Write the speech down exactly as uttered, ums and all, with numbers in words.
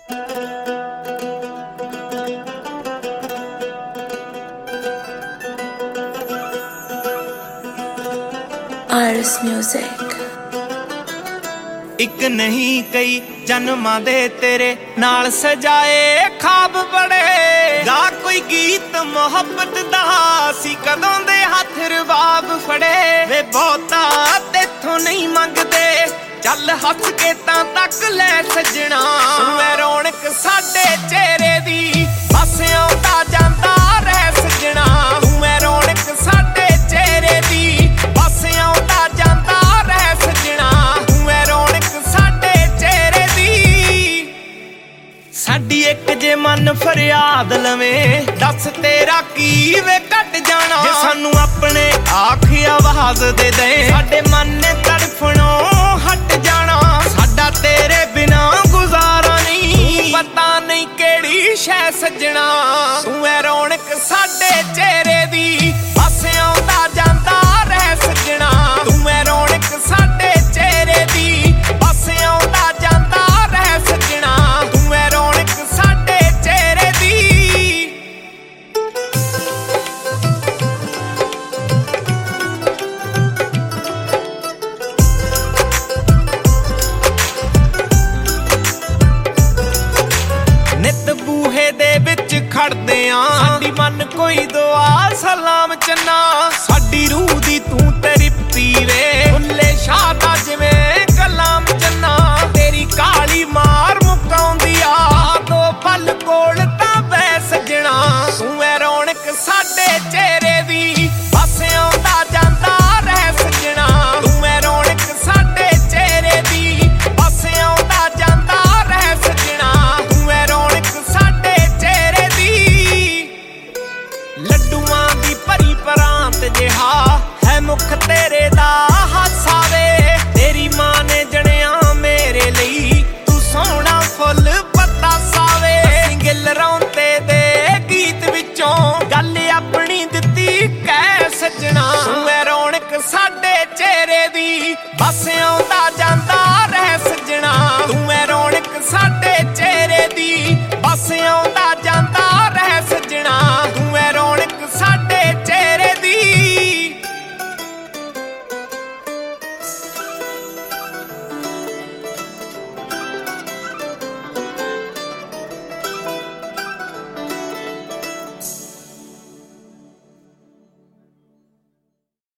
Iris Music। ਇੱਕ ਨਹੀਂ ਕਈ ਜਨਮਾਂ ਦੇ ਤੇਰੇ ਨਾਲ ਸਜਾਏ ਖਾਬ ਬੜੇ ਗਾ ਕੋਈ ਗੀਤ ਮੁਹੱਬਤ ਦਾ ਸੀ ਕਦੋਂ ਦੇ ਹੱਥ ਰਬਾਬ ਫੜੇ ਵੇ ਬਹੁਤਾ ਤੇਥੋਂ ਨਹੀਂ ਮੰਗਦੇ ਚੱਲ ਹੱਸ ਕੇ ਤਾਂ ਤੱਕ ਲੈ ਸਜਣਾ ਮੈਂ ਰੌਣਕ ਸਾਡੇ ਚਿਹਰੇ ਦੀ ਬਸ ਆਉਂਦਾ ਜਾਂਦਾ ਰਹਿ ਸਜਣਾ ਮੈਂ ਰੌਣਕ ਸਾਡੇ ਚਿਹਰੇ ਦੀ ਬਸ ਆਉਂਦਾ ਜਾਂਦਾ ਰਹਿ ਸਜਣਾ ਮੈਂ ਰੌਣਕ ਸਾਡੇ ਚਿਹਰੇ ਦੀ ਸਾਡੀ ਇੱਕ ਜੇ ਮਨ ਫਰਿਆਦ ਲਵੇਂ ਦੱਸ ਤੇਰਾ ਕੀ ਵੇ ਕੱਟ ਜਾਣਾ ਜੇ ਸਾਨੂੰ ਆਪਣੇ ਆਖ ਆਵਾਜ਼ ਦੇ ਦੇ ਸਾਡੇ ਮਨ ਨੇ ਤੜਫਣੋਂ ਹਟ ਜਾਣਾ ਸਾਡਾ ਤੇਰੇ ਬਿਨਾ ਗੁਜ਼ਾਰਾ ਨਹੀਂ ਪਤਾ ਨਹੀਂ ਕਿਹੜੀ ਸ਼ੈ ਸੱਜਣਾ ਤੂੰ ਐ ਰੌਣਕ ਸਾਡੇ ਚਿਹਰੇ ਦੀ ਬਸ ਆਉਂਦਾ ਜਾਂਦਾ ਰਹਿ ਸੱਜਣਾ ਤੂੰ ਐ ਰੌਣਕ ਸਾਡੇ ਚਿਹਰੇ ਦੀ ਬਸ ਆਉਂਦਾ ਜਾਂਦਾ ਰਹਿ ਸੱਜਣਾ ਤੂੰ ਐ ਰੌਣਕ ਸਾਡੇ ਚਿਹਰੇ ਦੀ ਨਿਤ ਬੂਹੇ ਦੇ ਵਿੱਚ ਖੜਦੇ ਆਂ ਸਾਡੀ ਮਨ ਕੋਈ ਦੁਆ ਸਲਾਮ ਚੰਨਾ ਸਾਡੀ ਰੂਹ ਦੀ ਤੂੰ ਤੇਰੀ ਪਤੀ ਵੇ ਭੁੱਲੇ ਸ਼ਾਹ ਦਾ ਜਿਵੇਂ